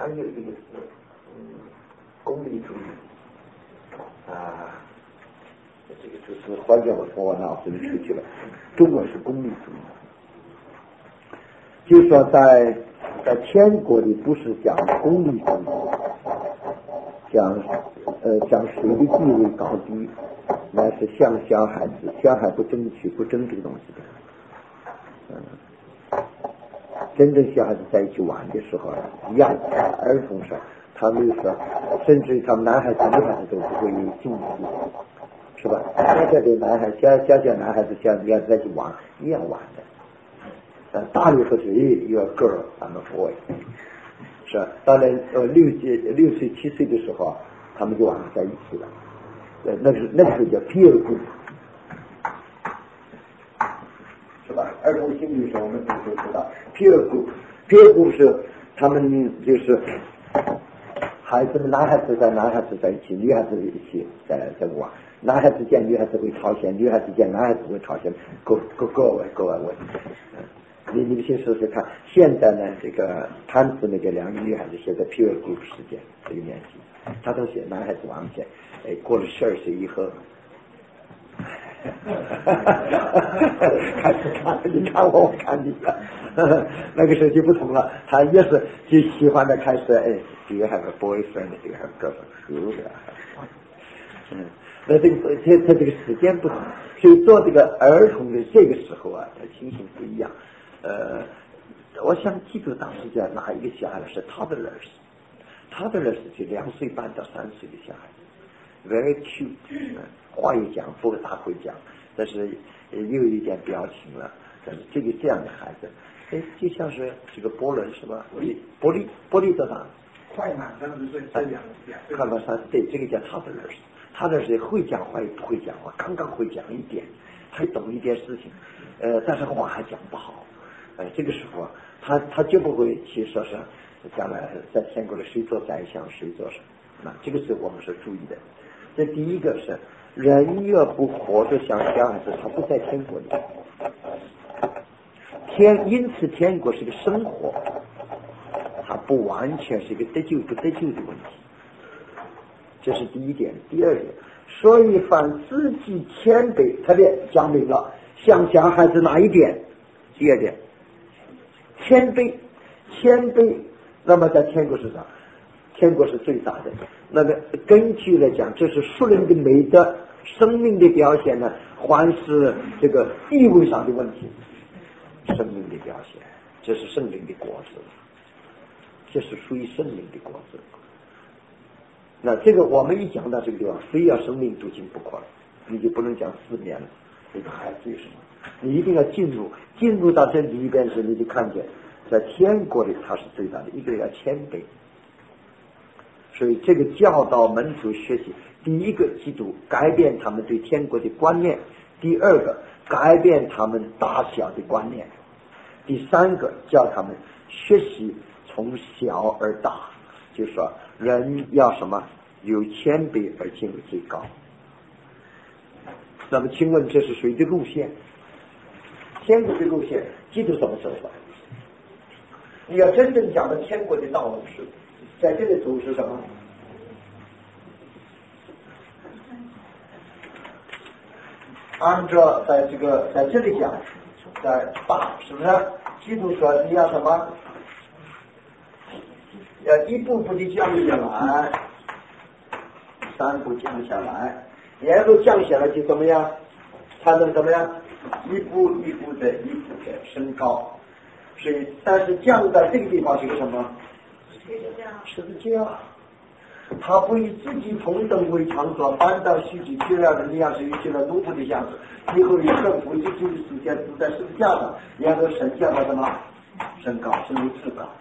还有一个是功利主义这个就是换掉我脑子里出去了。中文是功利主义，就是说在天国里不是讲功利主义，讲谁的地位高低，那是像小孩子，小孩不争取不争这个东西的。真正小孩子在一起玩的时候，一样儿童上，他们说，甚至他们男孩子女孩子都不会有禁忌，是吧？小小的男孩，小男孩子小女孩子在一起玩，一样玩的。大人说是your girl and boy， 是吧？当然6岁7岁的时候，他们就玩在一起了。那个时候叫 peer group， 是吧？儿童心理学我们都知道 peer group 是他们就是孩子们，男孩子在一起，女孩子一起在玩，男孩子见女孩子会朝鲜，女孩子见男孩子会朝鲜，go away。你们先试试看，现在呢，这个潘子那个2个女孩子现在 peer group 时间这个年纪，他都写男孩子玩去，过了12岁以后。开始看你看我看你了，那个时候就不同了，他也是就喜欢的开始do you have a boyfriend, do you have a girlfriend？ 那他这个时间不同，所以做这个儿童的这个时候啊，他情形不一样。我想记住当时叫哪一个小孩是 toddlers 就2岁半到3岁的小孩，very cute， 话也讲，不大会讲，但是又有一点表情了。但是这样的孩子，就像是这个波伦是吧？波利多大？ 快满30岁，这两快满30岁，这个叫 toddlers 会讲话也不会讲话，刚刚会讲一点，还懂一点事情，但是话还讲不好。这个时候啊，他就不会去说是将来在天国里谁做宰相谁做什么。那这个是我们是注意的。这第一个是人若不活着像小孩子，他不在天国里。因此天国是个生活，它不完全是一个得救不得救的问题。这是第一点。第二点，所以凡自己谦卑，特别讲明了像小孩子哪一点？第二点，谦卑。那么在天国是啥？天国是最大的。那个根据来讲，这是属灵的美德，生命的表现呢，还是这个地位上的问题？生命的表现，这是圣灵的果子，这是属于圣灵的果子。那这个我们一讲到这个地方，非要生命读经不可了，你就不能讲4年了。这个孩子有什么？你一定要进入到这里边时，你就看见在天国里他是最大的。一个要谦卑，所以这个教导门徒学习，第一个基督改变他们对天国的观念，第二个改变他们大小的观念，第三个叫他们学习从小而大，就是说人要什么？有谦卑而进入最高。那么请问这是谁的路线？天国的路线，基督怎么走的？你要真正讲的天国的道路是在这个图是什么？按照在这里讲，在8是不是？基督说你要什么？要一步步的降下来，3步降下来，然后降下来就怎么样？才能怎么样？一步一步的升高。所以，但是降在这个地方是个什么？十字架。他不以自己同等为场所，反倒虚己去了的，你要是有些了奴仆的样子，以后一个不以自己时间住在十字架上，然后升降到什么？升高，升为至高。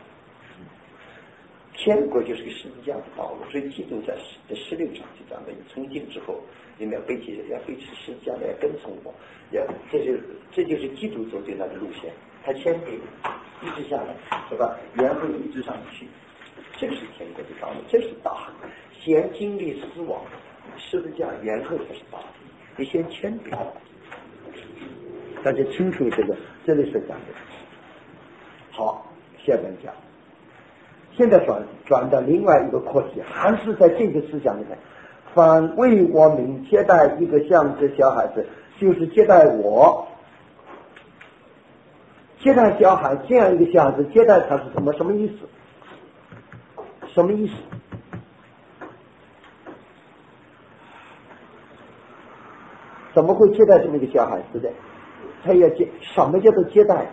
天国就是个十字架的道路，所以基督在16章就讲的，你从今之后，你们要背起十字架来跟从我，这就是基督走的那个路线。他谦卑一直下来，是吧？然后一直上去，这是天国的道路，这是大。先经历死亡，十字架，然后才是大。你先谦卑，大家清楚这里是讲的。好，下边讲。 现在转到另外一个课题，还是在这个思想里面，凡为我们接待一个像这小孩子，就是接待我。接待小孩这样一个小孩子，接待他是什么意思？什么意思？怎么会接待这么一个小孩子的？他要什么叫做接待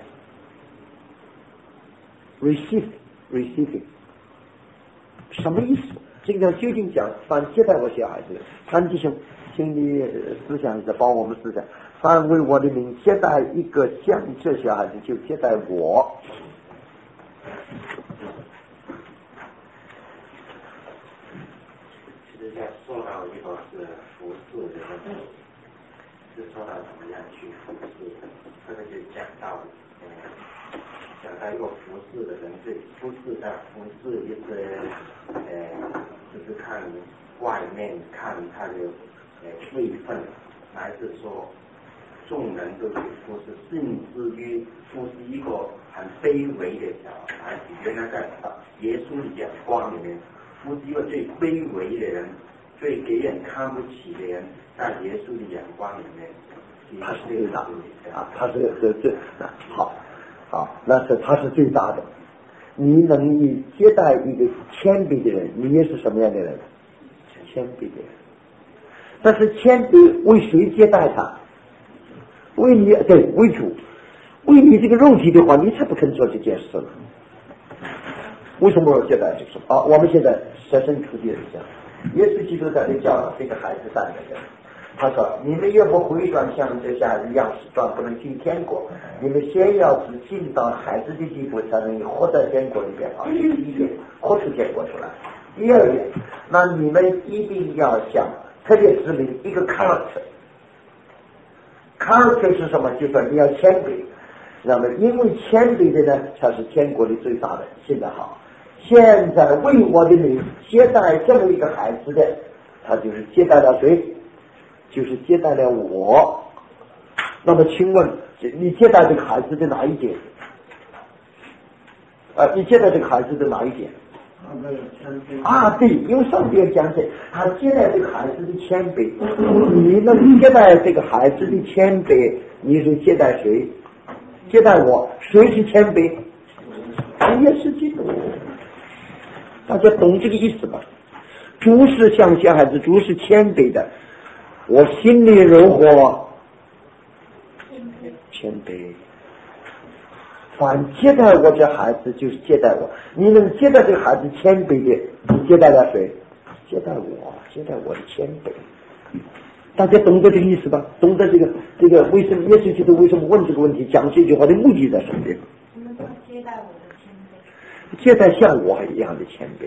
？receiving， 什么意思？这个究竟讲，凡接待我小孩子，谭弟兄心理思想在帮我们思想，凡为我的名接待一个像这小孩子，就接待我。 其实在说到一个是服侍的问题，是说到怎么样去服侍，这个就讲到一个服侍的人，对服侍就是就是看外面看他的位分，还是说众人都去服侍，甚至于服侍一个很卑微的小孩子。原来在耶稣的眼光里面，服侍一个最卑微的人，最给人看不起的人，在耶稣的眼光里面， 他是最大的啊，他是最好，那是他是最大的。你能以接待一个谦卑的人，你也是什么样的人？谦卑的人。但是谦卑为谁接待他？为你，对，为主。为你这个肉体的话，你才不肯做这件事了。为什么我接待这个？我们现在设身处地的讲，耶稣基督在这教这个孩子3个人，他说：“你们若不回转像这下一样是转不能进天国，你们先要是进到孩子的地步，才能活在天国里边啊！第一点，活出天国出来。第二点，那你们一定要想特别指明一个 character 是什么？就说你要谦卑。那么，因为谦卑的呢，才是天国里最大的。现在好，现在为我的名接待这么一个孩子的，他就是接待了谁？就是接待了我。那么请问你接待这个孩子的哪一点？你接待这个孩子的哪一点？对，因为上边讲的，他接待这个孩子的谦卑，你能接待这个孩子的谦卑，你是接待谁？接待我，谁是谦卑？也是基督。大家懂这个意思吧？主是像小孩子，主是谦卑的。我心里柔和，谦卑。凡接待我这孩子，就是接待我。你能接待这个孩子谦卑的，你接待了谁？接待我，接待我的谦卑。大家懂得这个意思吧？懂得这个为什么耶稣基督为什么问这个问题，讲这句话的目的在什么地方？ 什么叫接待我的谦卑？ 接待像我一样的谦卑。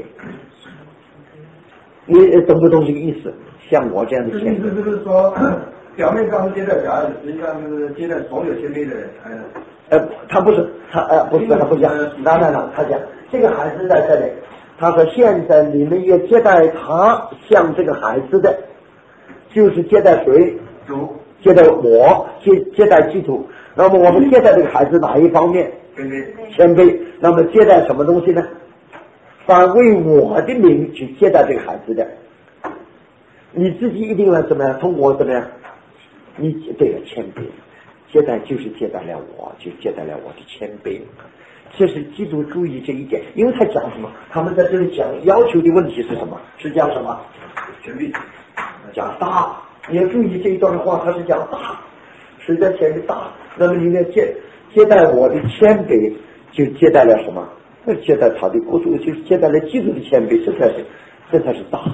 你懂不懂这个意思？像我这样的谦卑。 意思就是说，表面上是接待小孩子，实际上是接待所有谦卑的人。 他不是，他不讲。那，他讲这个孩子在这里，他说现在你们也接待他像这个孩子的，就是接待谁？ 主。 接待我，接待基督。那么我们接待这个孩子哪一方面？谦卑。那么接待什么东西呢？凡为我的名去接待这个孩子的，你自己一定要怎么样？通过怎么样？你对了，谦卑。接待就是接待了我，就接待了我的谦卑。这是基督注意这一点，因为他讲什么？他们在这里讲要求的问题是什么？是讲什么？ 权柄， 讲大。你要注意这一段的话，他是讲大，是在前面大。那么你呢接待我的谦卑，就接待了什么？接待他的国度，就是接待了基督的谦卑，这才是大。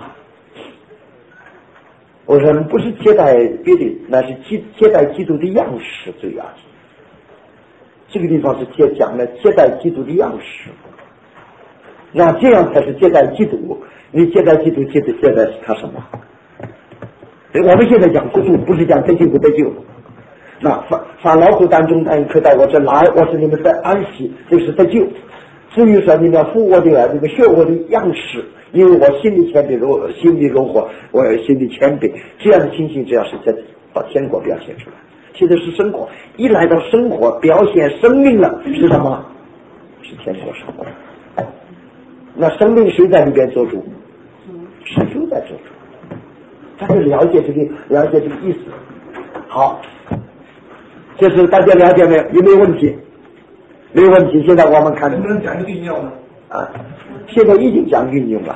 我说不是接待别的，那是接待基督的样式最要紧。这个地方是讲了接待基督的样式，那这样才是接待基督。你接待基督，接待是他什么？我们现在讲国度，不是讲得救不得救。那凡劳苦担重担可到我这来，我是你们的安息，这是得救。至于说你们服我的，你们学我的样式，因为我心里谦卑，心里柔和，我心里谦卑，这样的情形，只要是在把天国表现出来。现在是生活，一来到生活表现生命了，是什么？是天国生活。 那生命谁在里边做主？是主在做主。大家了解这个意思。好，这是大家了解没有？有没有问题？没有问题。现在我们看能不能讲一个运用呢？ 现在已经讲运用了，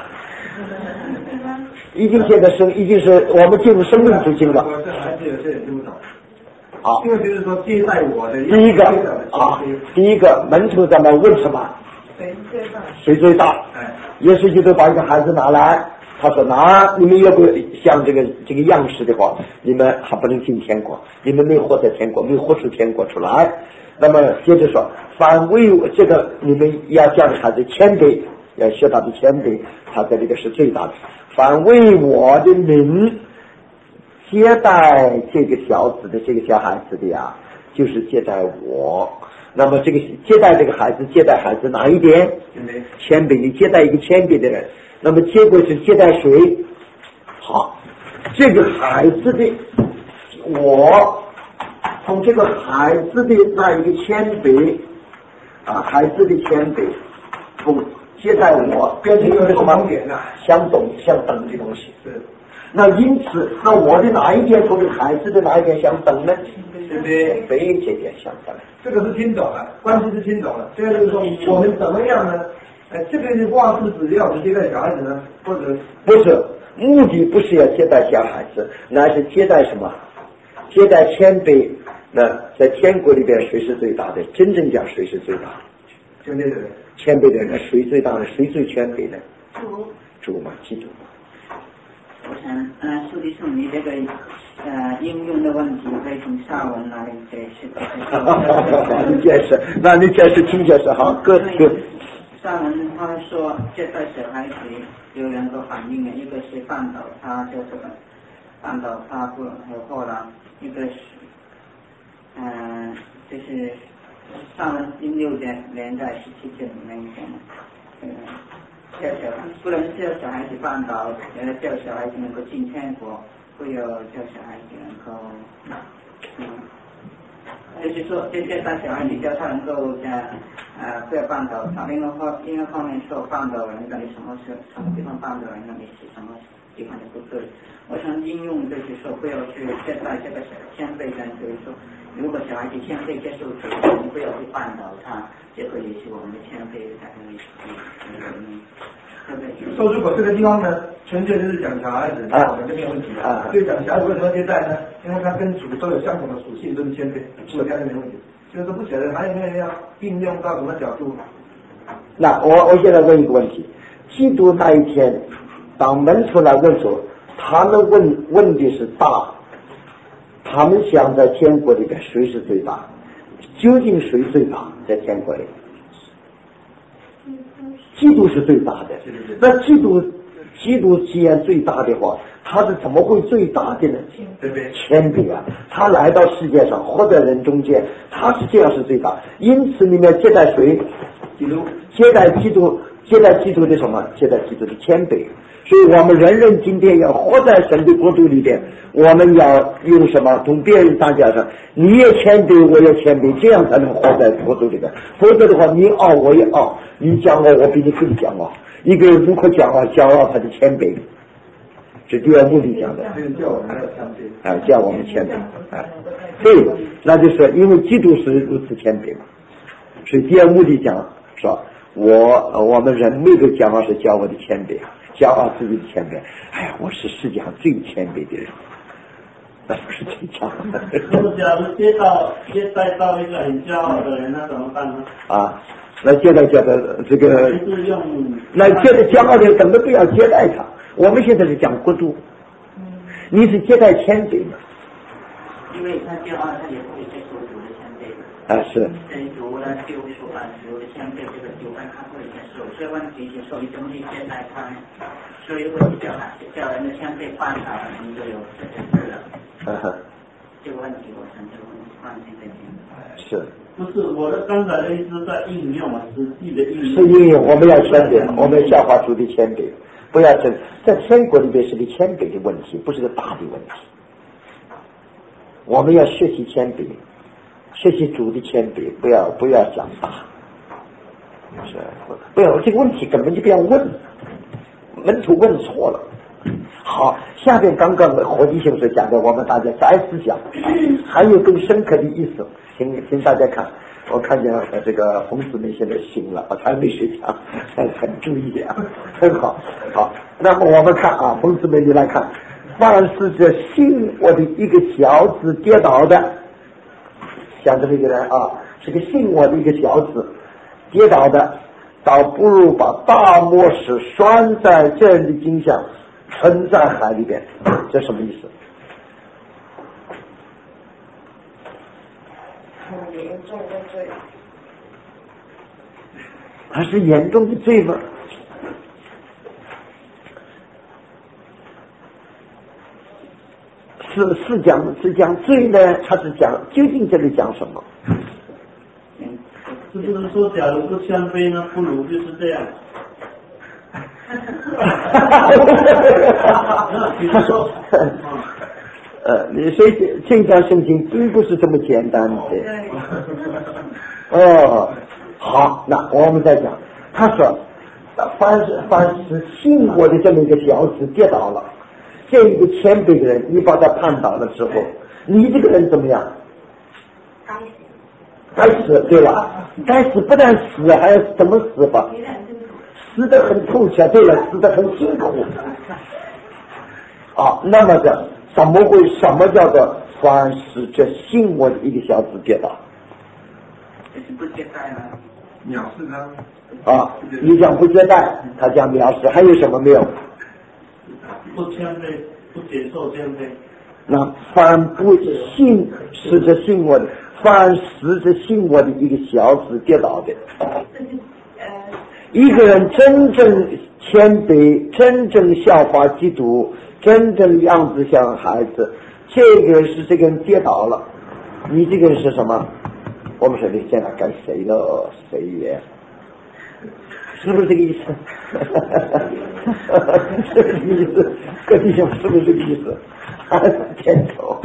已经现在已经是我们进入生命之境了。 我这还是有些人听不懂。 好， 因为就是说接待我的第一个门徒咱们问什么？谁最大？耶稣基督把一个孩子拿来，他说你们要不像这个样式的话，你们还不能进天国，你们没活在天国，没活出天国出来。那么接着说，凡为这个你们要教的孩子谦卑，要学他的谦卑，他在这个是最大的。凡为我的名接待这个小子的这个小孩子的呀，就是接待我。那么这个接待这个孩子，接待孩子哪一点？谦卑，你接待一个谦卑的人。那么结果是接待谁？好，这个孩子的我从这个孩子的那一个谦卑孩子的谦卑从接待我变成一个什么相等的东西。那因此，那我的哪一点和这个孩子的哪一点相等呢？对不对？非这点相等。 这个是听懂了，关系是听懂了。这个就是说，我们怎么样呢？这个的话是指要接待小孩子呢，或者不是？目的不是要接待小孩子，那是接待什么？接待谦卑。那在天国里边，谁是最大的？真正讲谁是最大？ 谦卑的人。 谦卑的人，谁最大的？谁最谦卑的？主嘛，基督嘛。 我想苏迪送你这个应用的问题可以从下文来解释。 你解释，那你解释听解释好，各下文他说接待小孩子有两个反应，一个是绊倒他，就是绊倒他不合伙了，一个是就是上文16节连在17节里面叫小孩不能叫小孩子绊倒，叫小孩子能够进天国，会有叫小孩子能够就是说这些带小孩子叫他能够不要绊倒他。另外方面说绊倒人到底什么地方绊倒人到底是什么地方的不对。我想应用就是说不要去接待这个谦卑人，就是说如果小孩子谦卑接受主，我们不要去绊倒他，这个也是我们的谦卑才能说如果这个地方呢，纯粹就是讲小孩子，那我们就没有问题了。对，讲小孩子为什么接待呢？因为他跟主都有相同的属性，都是谦卑，我讲的没问题。就是不晓得还有没有要应用到什么角度？ 那我现在问一个问题：基督那一天，当门徒来问说，他们问的是大，他们想在天国里边谁是最大？究竟谁最大在天国里？基督是最大的。那基督既然最大的话，他是怎么会最大的呢？ 对不对？ 谦卑啊！他来到世界上，活在人中间，他是这样是最大。因此，你们接待谁？基督。接待基督的什么？接待基督的谦卑。所以我们人今天要活在神的国度里边，我们要用什么？同别人大家上，你也谦卑，我也谦卑，这样才能活在国度里边。否则的话，你傲我也傲，你骄傲我比你更骄傲。一个人如何骄傲他的谦卑，是第二目的讲的。 叫我们要谦卑叫我们谦卑对，那就是因为基督是如此谦卑嘛。所以第二目的讲说，我们人每个骄傲是骄傲的谦卑，骄傲自己的谦卑。哎呀，我是世界上最谦卑的人，那不是最骄傲的。 如果假如接待到一个很骄傲的人，那怎么办呢？ 那接待这个，那接待骄傲的人，根本不要接待他。我们现在是讲国度，你是接待谦卑的。 因为他骄傲，他也不会接受主的谦卑。 是。 主的救赎主的谦卑，这个主他不会接受。所以问题是说，你怎么去接待他？所以如果你叫人的谦卑绊倒，你就有这件事了。这个问题我想就放心在听。 是。 不是我的刚才的意思在应用实际的应用。 是应用，我们要谦卑，我们要效法主的谦卑，不要在天国里面是个谦卑的问题，不是个大的问题。我们要学习谦卑，学习主的谦卑，不要讲大。 是不要这个问题根本就不要问，门徒问错了。好，下边刚刚何弟兄所讲的，我们大家再思想，还有更深刻的意思，请大家看。我看见这个冯姊妹现在醒了，我还没睡觉，很注意啊，很好。好，那么我们看啊，冯姊妹你来看，凡是这信我的一个小子跌倒的，像这么一个人啊，是个信我的一个小子跌倒的，倒不如把大磨石拴在这样的景象，沉在海里边，这什么意思？ 很严重的罪， 它是严重的罪吗？是讲罪呢，还是讲究竟这里讲什么？ 是不是说假如不谦卑呢，不如就是这样？比如说， 你所以这段圣经并不是这么简单的。哦，好，那我们再讲，他说，凡是信我的这么一个小子跌倒了，这一个谦卑的人，你把他绊倒了之后，你这个人怎么样？该死，对吧？该死不但死，还要怎么死法？死得很痛切，对了，死得很辛苦。啊，那么的什么叫做凡是这信我的一个小子跌倒？ 就是不接待了， 藐视他。 啊，你讲不接待，他讲藐视，还有什么没有？ 不谦卑，不接受谦卑。 那凡不信是这信我的，凡是这信我的一个小子跌倒的。一个人真正谦卑，真正效法基督，真正样子像孩子，这个人是这个人跌倒了，你这个人是什么？我们说你现在该谁了？谁也，是不是这个意思？是不是这个意思？各弟兄是不是这个意思？点头。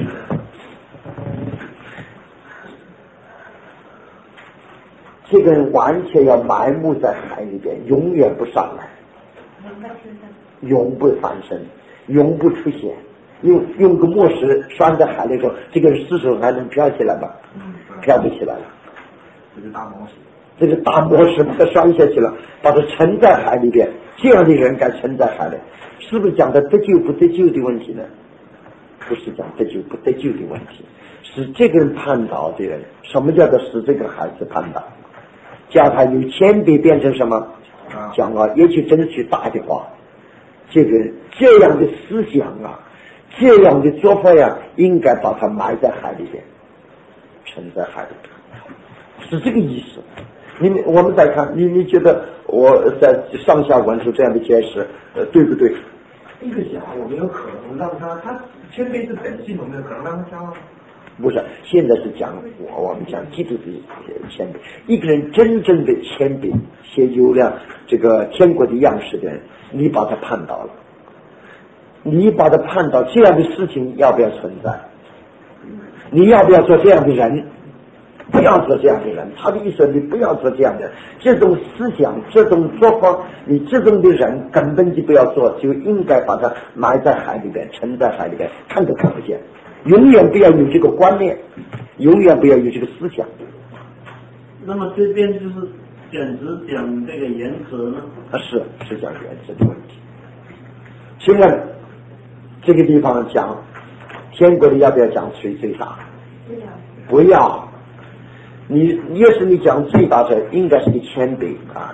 这个人完全要埋没在海里边，永远不上来，永不翻身，永不出现。用个磨石拴在海里头，这个人失手还能飘起来吗？飘不起来了。 这是大磨石， 这个大磨石把它拴下去了，把它沉在海里边。这样的人该沉在海里，是不是讲的得救不得救的问题呢？不是讲得救不得救的问题，是这个人绊倒的人。什么叫做使这个孩子绊倒？叫他由谦卑变成什么？讲啊，也去争取大的话。这样的思想啊，这样的做法呀，应该把它埋在海里边，沉在海里边，是这个意思。我们再看，你觉得我在上下文书这样的解释，对不对？ 一个小孩有没有可能让他谦卑是本性，有没有可能让他骄傲？ 不是，现在是讲我们讲基督的谦卑。一个人真正的谦卑，且有了这个天国的样式的人，你把他绊倒了，你把他绊倒，这样的事情要不要存在？你要不要做这样的人？不要做这样的人。他的意思，你不要做这样的人，这种思想，这种做法，你这种的人根本就不要做，就应该把它埋在海里边，沉在海里边，看都看不见。永远不要有这个观念，永远不要有这个思想。 那么这边就是简直讲这个原则呢？ 是讲原则的问题。请问这个地方讲天国的要不要讲谁最大？不要。你越是你讲最大的，应该是个谦卑啊。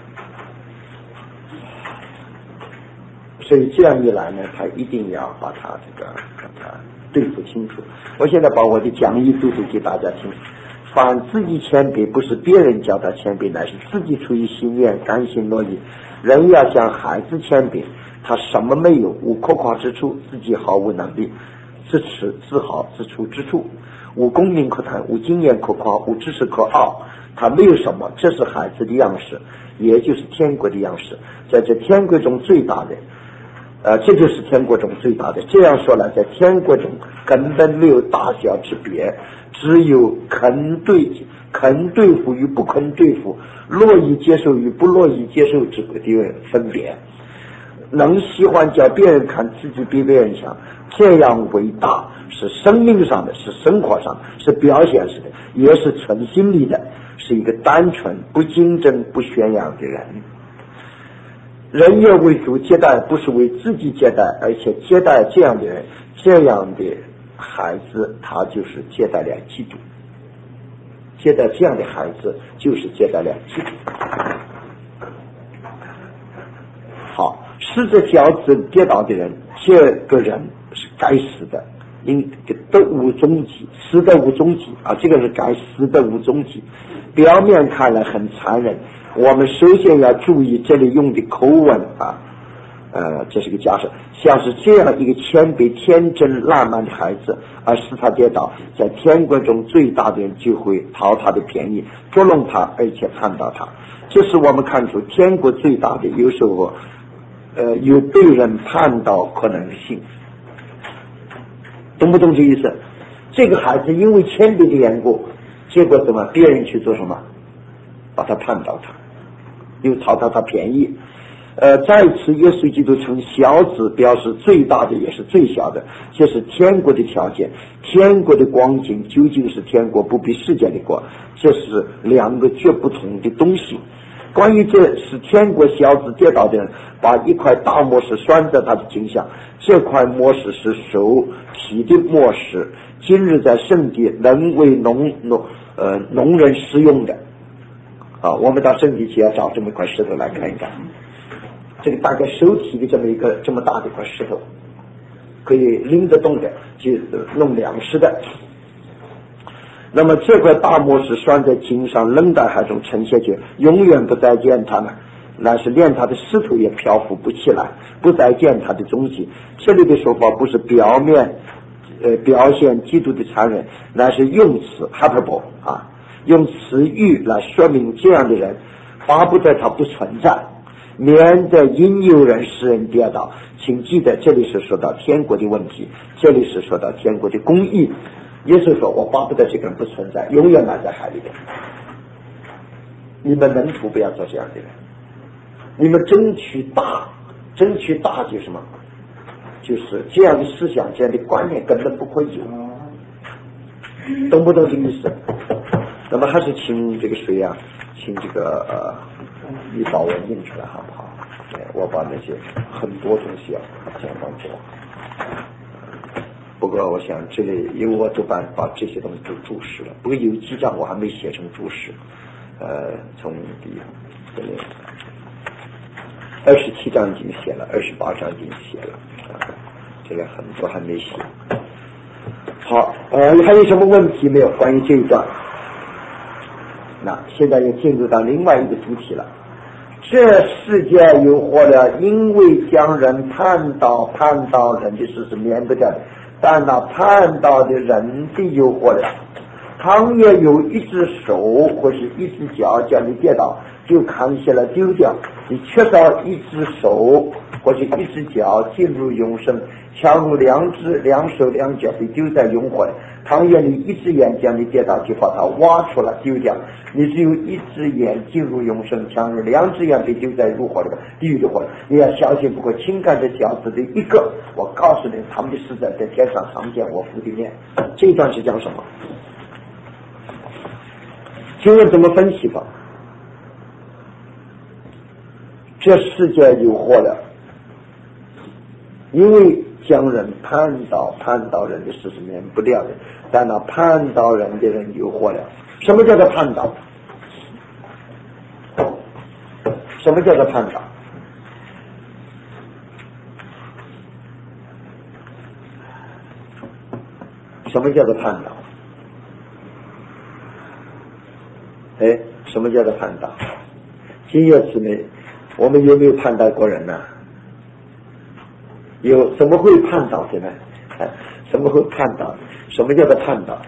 所以这样一来呢，他一定要把他对付清楚。我现在把我的讲义读给大家听。凡自己谦卑，不是别人叫他谦卑，乃是自己出于心愿，甘心乐意。人要像孩子谦卑，他什么没有，无可夸之处，自己毫无能力，自持自豪，自处之处，无功名可谈，无经验可夸，无知识可傲。他没有什么，这是孩子的样式，也就是天国的样式。在这天国中最大的这就是天国中最大的。这样说来，在天国中根本没有大小之别，只有肯对付与不肯对付，乐意接受与不乐意接受之个的分别。能喜欢叫别人看自己比别人强，这样伟大，是生命上的，是生活上的，是表现式的，也是存心里的，是一个单纯不竞争不宣扬的人。人要为主接待，不是为自己接待，而且接待这样的人，这样的孩子，他就是接待了基督。接待这样的孩子，就是接待了基督。好，死在饺子跌倒的人，这个人是该死的，得无踪迹，死的无踪迹啊，这个是该死的无踪迹。表面看来很残忍，我们首先要注意这里用的口吻啊，这是个假设，像是这样一个谦卑、天真、烂漫的孩子，而使他跌倒，在天国中最大的人就会讨他的便宜，捉弄他，而且看到他。这是我们看出天国最大的，有时候有被人判到可能性，懂不懂这意思？这个孩子因为谦卑的缘故，结果怎么？别人去做什么？把他判到他，又讨他便宜。再次耶稣基督称小子表示最大的也是最小的，这是天国的条件。天国的光景究竟是天国，不比世界的国，这是两个绝不同的东西。关于这是天国小子跌倒的人，把一块大磨石拴在他的颈上，这块磨石是手提的磨石，今日在圣地能为农人使用的啊。我们到圣地去要找这么一块石头来看一看，这个大概手提的这么大的一块石头，可以拎得动的，就弄粮食的。那么这块大磨石拴在颈上，扔在海中沉下去，永远不再见它们，那是连它的石头也漂浮不起来，不再见它的踪迹。这里的说法不是表现基督的残忍，那是用词 hyperbole 啊，用词语来说明这样的人巴不得他不存在，免得引诱人使人跌倒。请记得这里是说到天国的问题，这里是说到天国的公义。耶稣说我巴不得这个人不存在，永远埋在海里边。你们门徒不要做这样的人，你们争取大就是什么？就是这样的思想，这样的观念根本不会有，懂不懂这个意思？那么还是请这个谁啊，请这个你把我印出来好不好？我把那些很多东西讲到这。不过我想这里由我主办把这些东西都注释了，不过有几章我还没写成注释，从这里27章已经写了，28章已经写了，这个很多还没写。好，还有什么问题没有关于这一段？那现在又进入到另外一个主题了。这世界有祸了，因为将人判到人的事是免不掉的，但那判到的人的有祸了。倘若有一只手或是一只脚叫你跌倒，就砍下来丢掉；你缺少一只手或是一只脚进入永生，强如两手两脚被丢在永火里。倘若你一只眼将你跌倒，就把它挖出来丢掉；你只有一只眼进入永生，强如两只眼被丢在入火里边，地狱的火里。你要小心，不过轻看这饺子的一个，我告诉你，他们的死在天上常见我父的面。这一段是讲什么？请问怎么分析吧？这世界有祸了，因为将人判到人的事是免不了的，但那判到人的人有祸了。什么叫做判到？什么叫做判到？什么叫做判到？什么叫做判到？今夜姊妹，我们有没有判到过人呢？有，怎么会判到的呢？怎么会判到？什么叫做判到？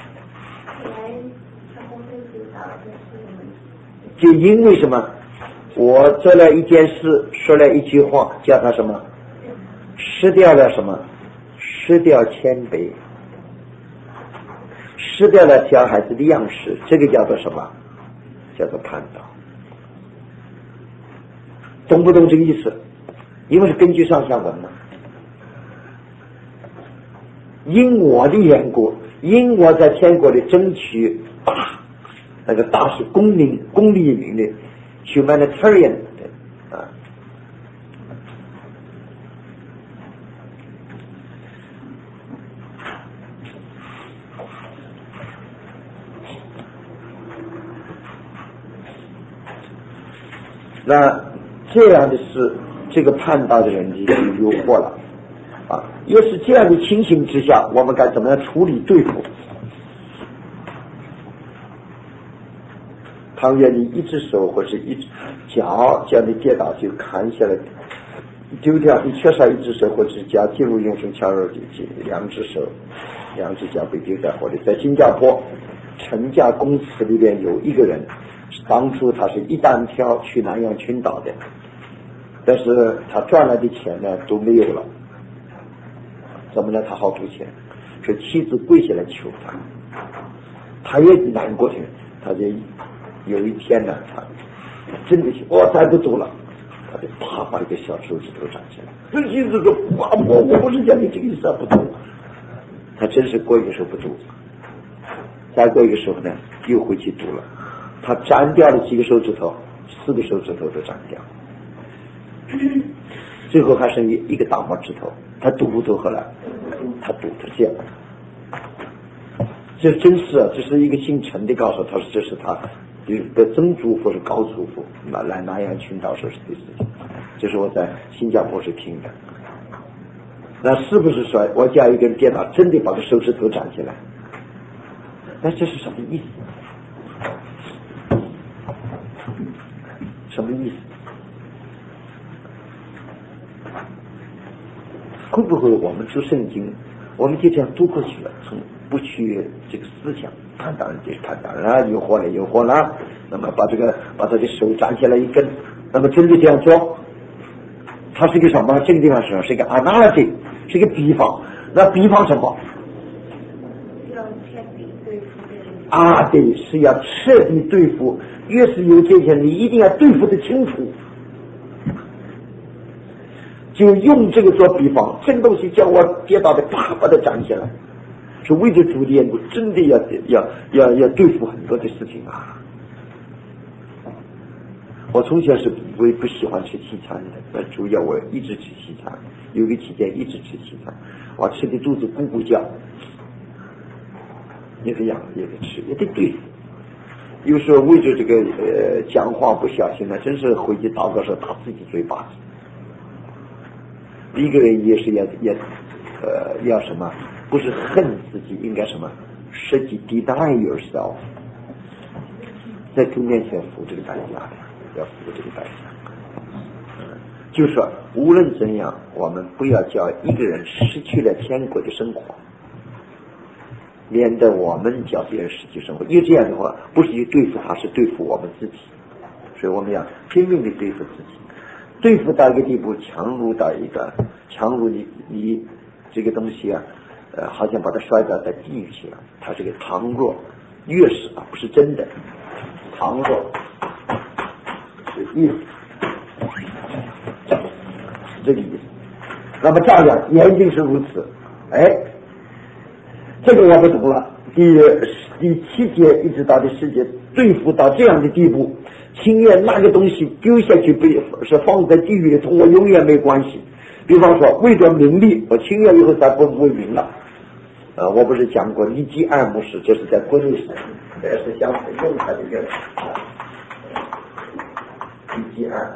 就因为什么？ 我做了一件事，说了一句话，叫他什么？失掉了什么？失掉谦卑，失掉了小孩子的样式，这个叫做什么？叫做叛道。懂不懂这个意思？因为是根据上下文嘛。因我的缘故，因我在天国里争取大，那个大是公利民的 humanitarian 啊。那这样的事，这个叛道的人就有祸了啊！要是这样的情形之下，我们该怎么样处理对付？倘若你一只手或是一只脚这样的跌倒就砍下来丢掉，你缺少一只手或者是脚进入永生强弱的两只手两只脚被丢在火里。在新加坡陈家公司里边有一个人，当初他是一单挑去南洋群岛的，但是他赚来的钱呢都没有了。怎么呢？他好赌钱，说妻子跪下来求他，他也难过去，他就有一天呢，他真的是我再不赌了，他就啪把一个小手指头长起来。这妻子说我不是讲你这个意思啊，不赌。他真是过一个时候不赌，再过一个时候呢又回去赌了。他斩掉了几个手指头，4个手指头都斩掉，最后还剩一个大拇指头。他赌不赌？后来他赌他这样，这真是啊！这是一个姓陈的告诉他说，这是他的曾祖父是高祖父来南洋群岛时的事情，这是我在新加坡是听的。那是不是说我叫一个人跌倒，真的把个手指头长起来？那这是什么意思？什么意思？会不会我们读圣经，我们就这样读过去了，从不去这个思想，看当然了，有祸了，那么把他的手站起来一根，那么真的这样做，它是个什么？这个地方是一个 analogy， 是一个比方。那比方什么？啊，对，是要彻底对付。越是有这些，你一定要对付得清楚。就用这个做比方，这个东西叫我跌倒的，啪把它站起来，是为着主的缘故，真的要对付很多的事情啊。我从前是不喜欢吃西餐的，主要我一直吃西餐，有个期间一直吃西餐，我吃的肚子咕咕叫，也得养，也得吃，也得对付。有时候为着这个讲话不小心呢，真是回去祷告时候打自己嘴巴子。一个人也是要什么？不是恨自己，应该什么？实际 deny yourself， 在主面前付这个代价的，要付这个代价。就说无论怎样，我们不要叫一个人失去了天国的生活，免得我们叫别人失去生活。因为这样的话，不是去对付他，是对付我们自己。所以我们要拼命的对付自己。对付到一个地步，强入你这个东西啊，好像把它摔倒在地狱去了。它是个倘若，越是啊，不是真的。倘若是意思，这个意思。那么照样严定是如此。这个我不懂了。第7节一直到第10节，对付到这样的地步，情愿那个东西丢下去，是放在地狱里，同我永远没关系。比方说，为了名利，我情愿以后再不为名了。我不是讲过利基爱慕士，这是在国内时，也是想用他这个利基爱。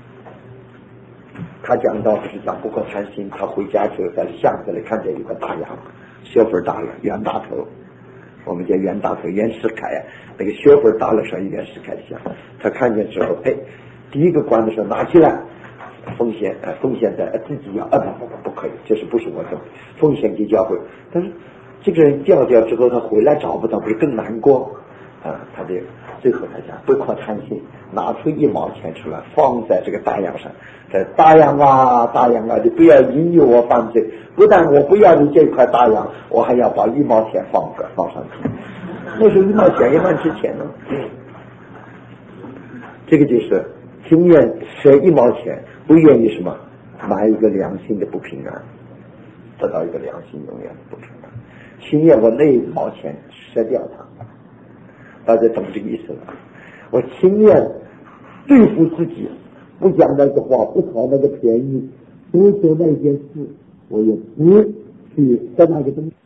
他讲到不是讲不可贪心，他回家之后在巷子里看见有个大羊，小份大羊，袁大头。我们叫袁大头，袁世凯，那个小份大了上袁世凯的像，他看见之后，第一个官的时候拿起来，奉献在自己要，不可以，这是不是我的奉献给教会？但是这个人掉之后，他回来找不到，不是更难过啊？他的最后他讲不可贪心，拿出1毛钱出来放在这个大洋上，这大洋啊大洋啊，你不要引诱我犯罪，不但我不要你这块大洋，我还要把1毛钱放上去。那时候1毛钱也蛮值钱的。这个就是情愿舍1毛钱，不愿意什么买一个良心的不平安，得到一个良心永远的不平安，情愿我那1毛钱舍掉它。大家懂这个意思了？我情愿对付自己，不讲那个话，不讨那个便宜，不做那件事，我也不去得那个东西。